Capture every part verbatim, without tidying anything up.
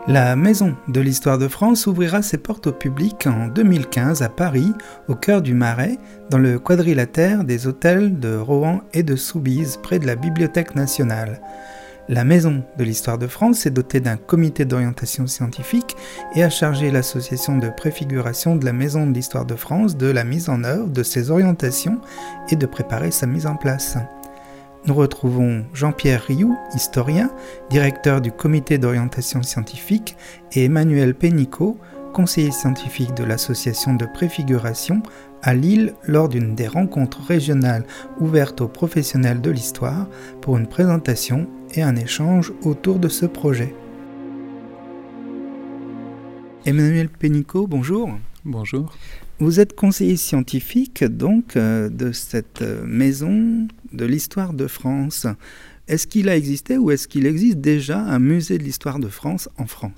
La Maison de l'Histoire de France ouvrira ses portes au public en deux mille quinze à Paris, au cœur du Marais, dans le quadrilatère des hôtels de Rohan et de Soubise, près de la Bibliothèque nationale. La Maison de l'Histoire de France est dotée d'un comité d'orientation scientifique et a chargé l'association de préfiguration de la Maison de l'Histoire de France de la mise en œuvre de ses orientations et de préparer sa mise en place. Nous retrouvons Jean-Pierre Rioux, historien, directeur du comité d'orientation scientifique, et Emmanuel Pénicaud, conseiller scientifique de l'association de préfiguration à Lille lors d'une des rencontres régionales ouvertes aux professionnels de l'histoire pour une présentation et un échange autour de ce projet. Emmanuel Pénicaud, bonjour. Bonjour. Vous êtes conseiller scientifique donc euh, de cette euh, maison de l'histoire de France. Est-ce qu'il a existé ou est-ce qu'il existe déjà un musée de l'histoire de France en France ?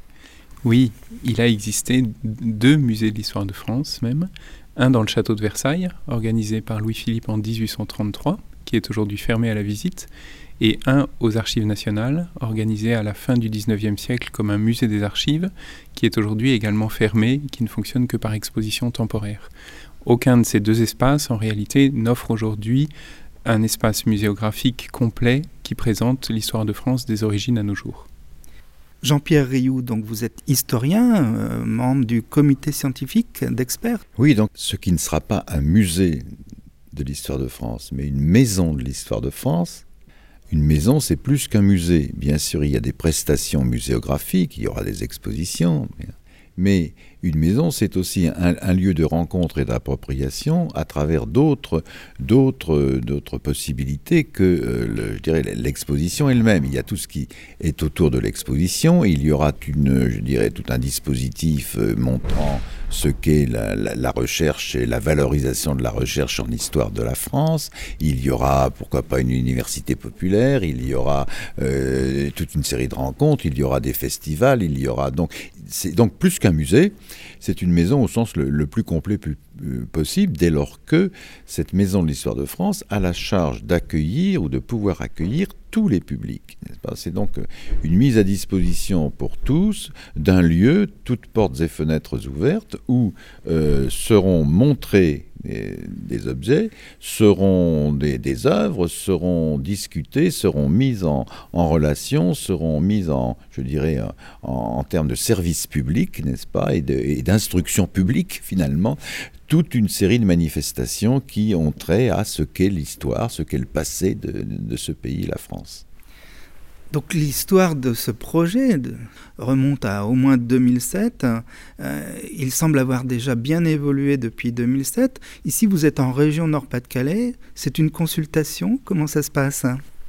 Oui, il a existé deux musées de l'histoire de France même. Un dans le château de Versailles, organisé par Louis-Philippe en dix-huit cent trente-trois, qui est aujourd'hui fermé à la visite, et un aux Archives nationales, organisé à la fin du dix-neuvième siècle comme un musée des archives, qui est aujourd'hui également fermé, qui ne fonctionne que par exposition temporaire. Aucun de ces deux espaces, en réalité, n'offre aujourd'hui un espace muséographique complet qui présente l'histoire de France des origines à nos jours. Jean-Pierre Rioux, donc vous êtes historien, euh, membre du comité scientifique d'experts. Oui, donc ce qui ne sera pas un musée de l'histoire de France, mais une maison de l'histoire de France. Une maison, c'est plus qu'un musée. Bien sûr, il y a des prestations muséographiques, il y aura des expositions, mais, mais une maison, c'est aussi un, un lieu de rencontre et d'appropriation à travers d'autres, d'autres, d'autres possibilités que euh, le, je dirais, l'exposition elle-même. Il y a tout ce qui est autour de l'exposition. Il y aura une, je dirais, tout un dispositif euh, montrant ce qu'est la, la, la recherche et la valorisation de la recherche en histoire de la France. Il y aura, pourquoi pas, une université populaire, il y aura euh, toute une série de rencontres, il y aura des festivals, il y aura donc... C'est donc plus qu'un musée, c'est une maison au sens le, le plus complet plus, euh, possible, dès lors que cette maison de l'histoire de France a la charge d'accueillir ou de pouvoir accueillir tous les publics, n'est-ce pas ? C'est donc une mise à disposition pour tous d'un lieu, toutes portes et fenêtres ouvertes, où euh, seront montrés des, des objets, seront des, des œuvres, seront discutées, seront mises en, en relation, seront mises en, je dirais, en, en termes de service public, n'est-ce pas, et, de, et d'instruction publique, finalement, toute une série de manifestations qui ont trait à ce qu'est l'histoire, ce qu'est le passé de, de ce pays, la France. Donc l'histoire de ce projet de, remonte à au moins deux mille sept. Euh, il semble avoir déjà bien évolué depuis deux mille sept. Ici, vous êtes en région Nord-Pas-de-Calais. C'est une consultation. Comment ça se passe ?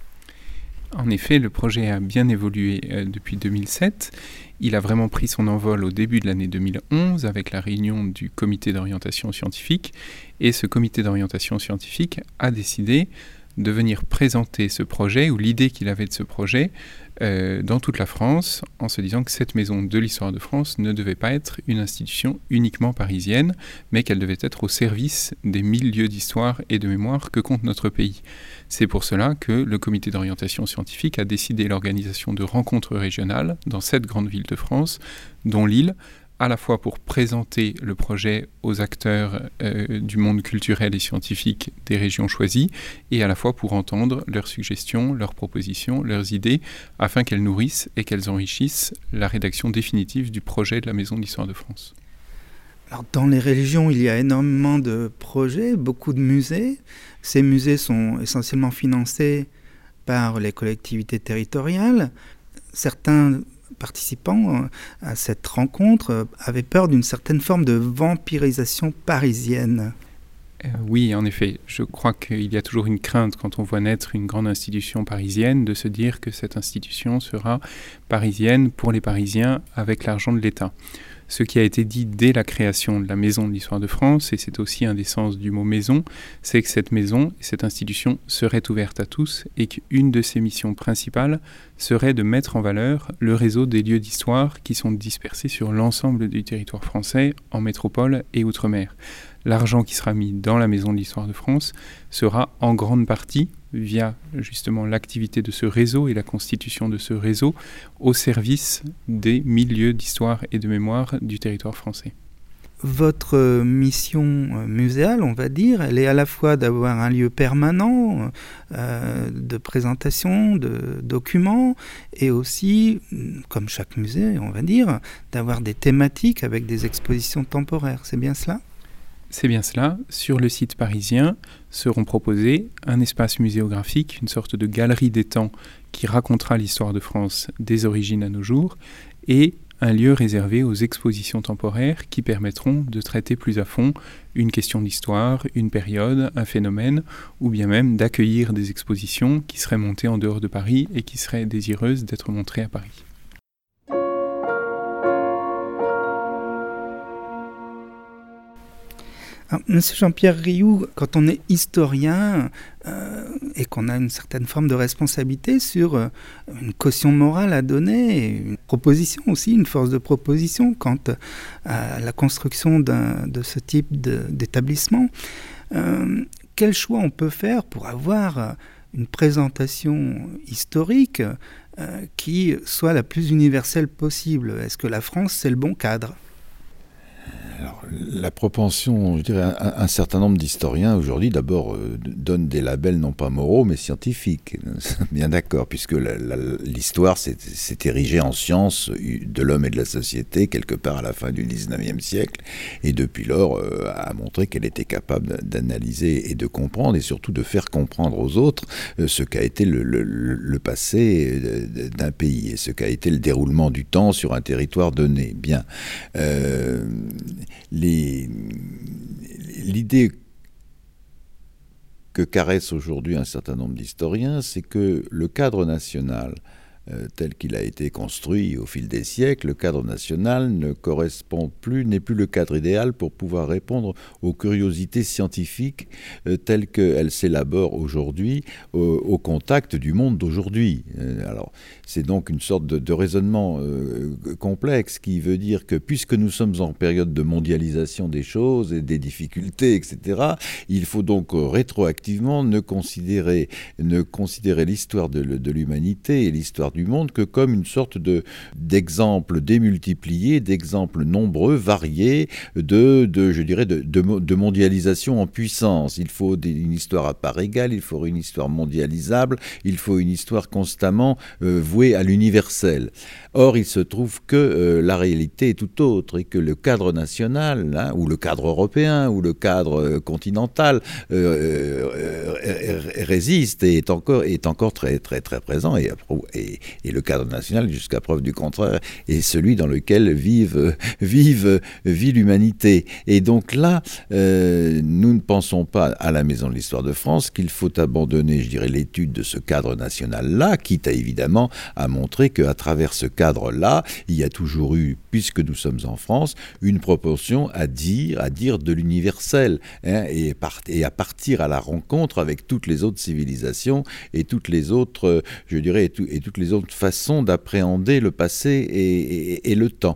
En effet, le projet a bien évolué euh, depuis deux mille sept. Il a vraiment pris son envol au début de l'année deux mille onze avec la réunion du comité d'orientation scientifique. Et ce comité d'orientation scientifique a décidé de venir présenter ce projet, ou l'idée qu'il avait de ce projet, euh, dans toute la France, en se disant que cette maison de l'histoire de France ne devait pas être une institution uniquement parisienne, mais qu'elle devait être au service des mille lieux d'histoire et de mémoire que compte notre pays. C'est pour cela que le comité d'orientation scientifique a décidé l'organisation de rencontres régionales dans sept grandes villes de France, dont Lille, à la fois pour présenter le projet aux acteurs euh, du monde culturel et scientifique des régions choisies, et à la fois pour entendre leurs suggestions, leurs propositions, leurs idées, afin qu'elles nourrissent et qu'elles enrichissent la rédaction définitive du projet de la Maison de l'Histoire de France. Alors, dans les régions, il y a énormément de projets, beaucoup de musées. Ces musées sont essentiellement financés par les collectivités territoriales. Certains participants à cette rencontre avaient peur d'une certaine forme de vampirisation parisienne. Euh, oui, en effet. Je crois qu'il y a toujours une crainte quand on voit naître une grande institution parisienne de se dire que cette institution sera parisienne pour les Parisiens avec l'argent de l'État. Ce qui a été dit dès la création de la Maison de l'Histoire de France, et c'est aussi un des sens du mot maison, c'est que cette maison, cette institution serait ouverte à tous et qu'une de ses missions principales serait de mettre en valeur le réseau des lieux d'histoire qui sont dispersés sur l'ensemble du territoire français, en métropole et outre-mer. L'argent qui sera mis dans la Maison de l'Histoire de France sera en grande partie via justement l'activité de ce réseau et la constitution de ce réseau au service des milieux d'histoire et de mémoire du territoire français. Votre mission muséale, on va dire, elle est à la fois d'avoir un lieu permanent euh, de présentation de documents et aussi, comme chaque musée, on va dire, d'avoir des thématiques avec des expositions temporaires. C'est bien cela ? C'est bien cela. Sur le site parisien seront proposés un espace muséographique, une sorte de galerie des temps qui racontera l'histoire de France des origines à nos jours, et un lieu réservé aux expositions temporaires qui permettront de traiter plus à fond une question d'histoire, une période, un phénomène, ou bien même d'accueillir des expositions qui seraient montées en dehors de Paris et qui seraient désireuses d'être montrées à Paris. Alors, Monsieur Jean-Pierre Rioux, quand on est historien euh, et qu'on a une certaine forme de responsabilité sur euh, une caution morale à donner, et une proposition aussi, une force de proposition quant à la construction d'un, de ce type de, d'établissement, euh, quel choix on peut faire pour avoir une présentation historique euh, qui soit la plus universelle possible ? Est-ce que la France, c'est le bon cadre ? Alors, la propension, je dirais, un, un certain nombre d'historiens aujourd'hui, d'abord, euh, donnent des labels non pas moraux, mais scientifiques. Bien d'accord, puisque la, la, l'histoire s'est, s'est érigée en science de l'homme et de la société, quelque part à la fin du dix-neuvième siècle, et depuis lors euh, a montré qu'elle était capable d'analyser et de comprendre, et surtout de faire comprendre aux autres euh, ce qu'a été le, le, le passé d'un pays, et ce qu'a été le déroulement du temps sur un territoire donné. Bien. Euh, Les, l'idée que caressent aujourd'hui un certain nombre d'historiens, c'est que le cadre national, euh, tel qu'il a été construit au fil des siècles, le cadre national ne correspond plus, n'est plus le cadre idéal pour pouvoir répondre aux curiosités scientifiques euh, telles qu'elles s'élaborent aujourd'hui au, au contact du monde d'aujourd'hui. Euh, alors, c'est donc une sorte de, de raisonnement euh, complexe qui veut dire que puisque nous sommes en période de mondialisation des choses et des difficultés, et cetera, il faut donc euh, rétroactivement ne considérer, ne considérer l'histoire de, de l'humanité et l'histoire du monde que comme une sorte de, d'exemples démultipliés, d'exemples nombreux, variés, de, de je dirais, de, de, de mondialisation en puissance. Il faut des, une histoire à part égale, il faut une histoire mondialisable, il faut une histoire constamment euh, vouée à l'universel. Or, il se trouve que euh, la réalité est tout autre et que le cadre national, hein, ou le cadre européen, ou le cadre euh, continental euh, euh, résiste et est encore, est encore très, très, très présent. Et, et, et le cadre national, jusqu'à preuve du contraire, est celui dans lequel vive, vive, vit l'humanité. Et donc là, euh, nous ne pensons pas à la Maison de l'Histoire de France qu'il faut abandonner, je dirais, l'étude de ce cadre national-là, quitte à évidemment à montrer qu'à travers ce cadre-là, il y a toujours eu, puisque nous sommes en France, une proportion à dire, à dire de l'universel, hein, et, part, et à partir à la rencontre avec toutes les autres civilisations et toutes les autres, je dirais, et, tout, et toutes les autres façons d'appréhender le passé et, et, et le temps.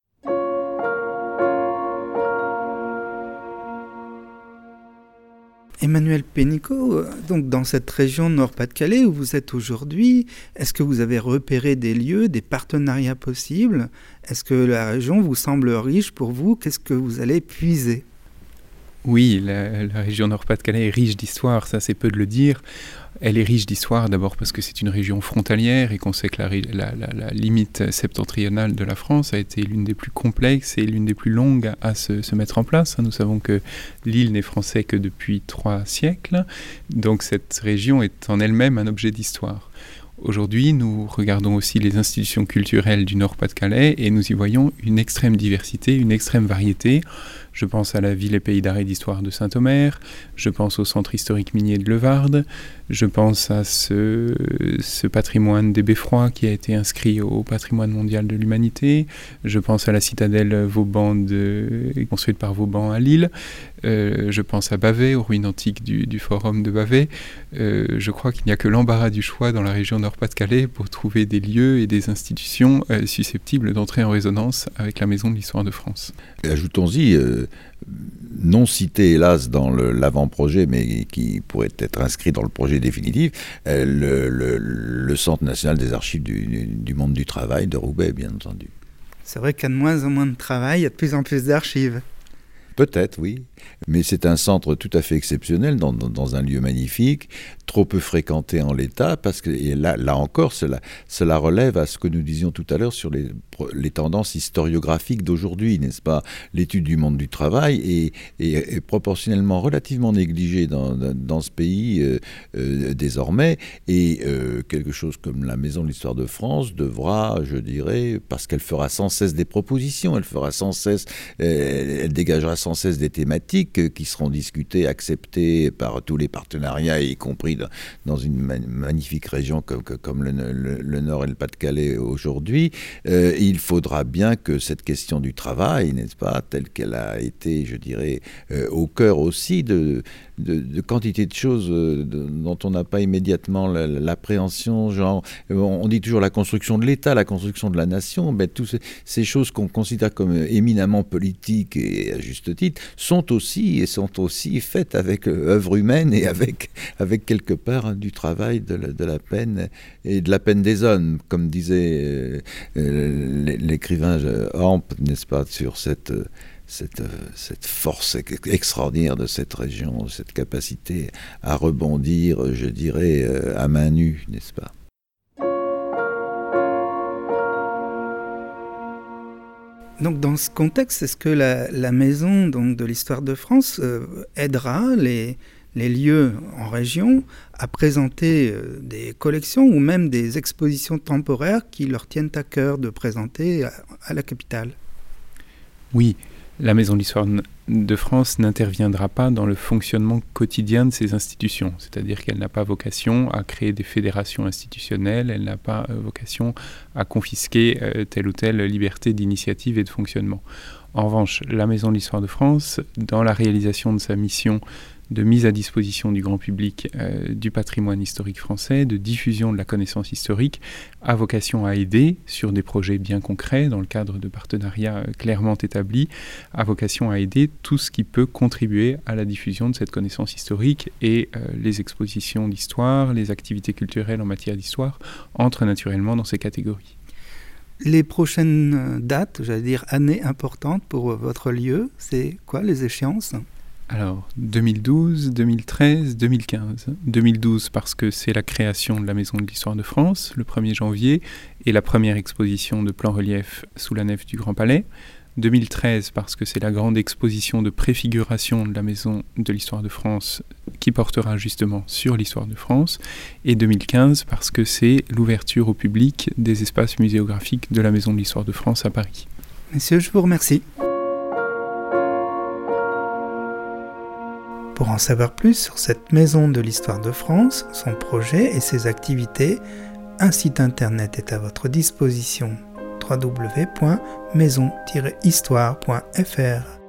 Emmanuel Pénicaud, donc dans cette région Nord-Pas-de-Calais où vous êtes aujourd'hui, est-ce que vous avez repéré des lieux, des partenariats possibles ? Est-ce que la région vous semble riche pour vous ? Qu'est-ce que vous allez puiser ? Oui, la, la région Nord-Pas-de-Calais est riche d'histoire, ça c'est peu de le dire. Elle est riche d'histoire d'abord parce que c'est une région frontalière et qu'on sait que la, la, la, la limite septentrionale de la France a été l'une des plus complexes et l'une des plus longues à se, se mettre en place. Nous savons que l'île n'est française que depuis trois siècles, donc cette région est en elle-même un objet d'histoire. Aujourd'hui, nous regardons aussi les institutions culturelles du Nord-Pas-de-Calais et nous y voyons une extrême diversité, une extrême variété. Je pense à la ville et pays d'art et d'histoire de Saint-Omer, je pense au centre historique minier de Levarde, je pense à ce, ce patrimoine des Beffrois qui a été inscrit au patrimoine mondial de l'humanité, je pense à la citadelle Vauban de, construite par Vauban à Lille, euh, je pense à Bavay, aux ruines antiques du, du forum de Bavay. Euh, je crois qu'il n'y a que l'embarras du choix dans la région Nord-Pas-de-Calais pour trouver des lieux et des institutions euh, susceptibles d'entrer en résonance avec la Maison de l'Histoire de France. Ajoutons-y, euh, non cité hélas dans le, l'avant-projet, mais qui pourrait être inscrit dans le projet définitif, euh, le, le, le Centre national des archives du, du, du monde du travail de Roubaix, bien entendu. C'est vrai qu'il y a de moins en moins de travail, il y a de plus en plus d'archives. Peut-être, oui. Mais c'est un centre tout à fait exceptionnel, dans, dans, dans un lieu magnifique, trop peu fréquenté en l'état, parce que et là, là encore, cela, cela relève à ce que nous disions tout à l'heure sur les, les tendances historiographiques d'aujourd'hui, n'est-ce pas ? L'étude du monde du travail est, est, est proportionnellement relativement négligée dans, dans ce pays euh, euh, désormais, et euh, quelque chose comme la Maison de l'Histoire de France devra, je dirais, parce qu'elle fera sans cesse des propositions, elle fera sans cesse, euh, elle dégagera sans cesse des thématiques qui seront discutées, acceptées par tous les partenariats, y compris dans, dans une ma- magnifique région comme, comme le, le, le Nord et le Pas-de-Calais aujourd'hui. Euh, il faudra bien que cette question du travail, n'est-ce pas, telle qu'elle a été, je dirais, euh, au cœur aussi de, de, de quantité de choses euh, de, dont on n'a pas immédiatement la, l'appréhension, genre, on dit toujours la construction de l'État, la construction de la nation, ben, toutes ces, ces choses qu'on considère comme éminemment politiques et à juste titre, sont aussi, et sont aussi faites avec euh, œuvre humaine et avec, avec quelque part hein, du travail, de la, de la peine et de la peine des hommes, comme disait euh, euh, l'écrivain Hamp, n'est-ce pas, sur cette, cette, cette force extraordinaire de cette région, cette capacité à rebondir, je dirais, euh, à main nue, n'est-ce pas ? Donc dans ce contexte, est-ce que la, la Maison donc, de l'Histoire de France euh, aidera les, les lieux en région à présenter euh, des collections ou même des expositions temporaires qui leur tiennent à cœur de présenter à, à la capitale ? Oui, la Maison de l'Histoire de France n'interviendra pas dans le fonctionnement quotidien de ces institutions, c'est-à-dire qu'elle n'a pas vocation à créer des fédérations institutionnelles, elle n'a pas euh, vocation à confisquer euh, telle ou telle liberté d'initiative et de fonctionnement. En revanche, la Maison de l'Histoire de France, dans la réalisation de sa mission de mise à disposition du grand public euh, du patrimoine historique français, de diffusion de la connaissance historique, a vocation à aider sur des projets bien concrets, dans le cadre de partenariats euh, clairement établis, a vocation à aider tout ce qui peut contribuer à la diffusion de cette connaissance historique, et euh, les expositions d'histoire, les activités culturelles en matière d'histoire entrent naturellement dans ces catégories. Les prochaines dates, j'allais dire années importantes pour votre lieu, c'est quoi les échéances ? Alors, deux mille douze, deux mille treize, deux mille quinze. deux mille douze parce que c'est la création de la Maison de l'Histoire de France, le premier janvier, et la première exposition de plan-relief sous la nef du Grand Palais. deux mille treize parce que c'est la grande exposition de préfiguration de la Maison de l'Histoire de France qui portera justement sur l'Histoire de France. Et deux mille quinze parce que c'est l'ouverture au public des espaces muséographiques de la Maison de l'Histoire de France à Paris. Messieurs, je vous remercie. Pour en savoir plus sur cette Maison de l'Histoire de France, son projet et ses activités, un site internet est à votre disposition, w w w point maison tiret histoire point f r.